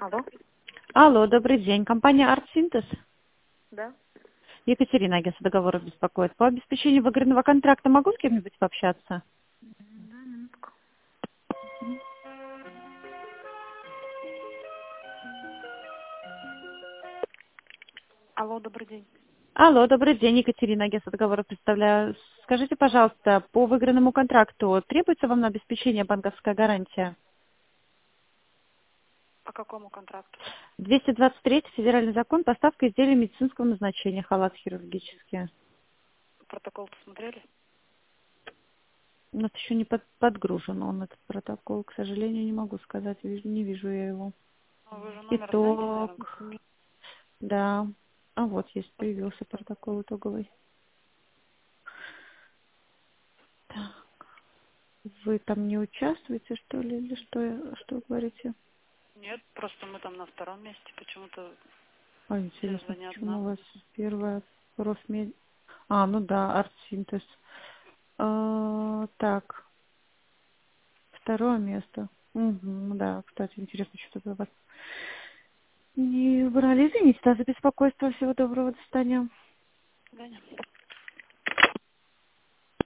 Алло, Алло, добрый день. Компания «Артсинтез». да? Екатерина, агентство договоров беспокоит. По обеспечению выигранного контракта могу с кем-нибудь пообщаться? Да, минутку. Алло, добрый день. Алло, добрый день. Екатерина, агентство договоров представляю. Скажите, пожалуйста, по выигранному контракту требуется вам на обеспечение банковская гарантия? По какому контракту? 223 федеральный закон, поставка изделий медицинского назначения, халат хирургические. Протокол посмотрели? У нас еще не подгружен он, этот протокол. К сожалению, не могу сказать, не вижу я его. Ну, вы же номер знаете, наверное? Итог. Да. А вот есть, появился протокол итоговый. Так. Вы там не участвуете, что ли, или что вы говорите? Нет, просто мы там на втором месте. Почему-то А, все интересно, звонят почему у нам. вас первое профмед... А, ну да, артсинтез. Так, второе место. Угу, да, кстати, интересно, что-то у вас не брали. Извините, да, за беспокойство. Всего доброго, до свидания. Да, нет.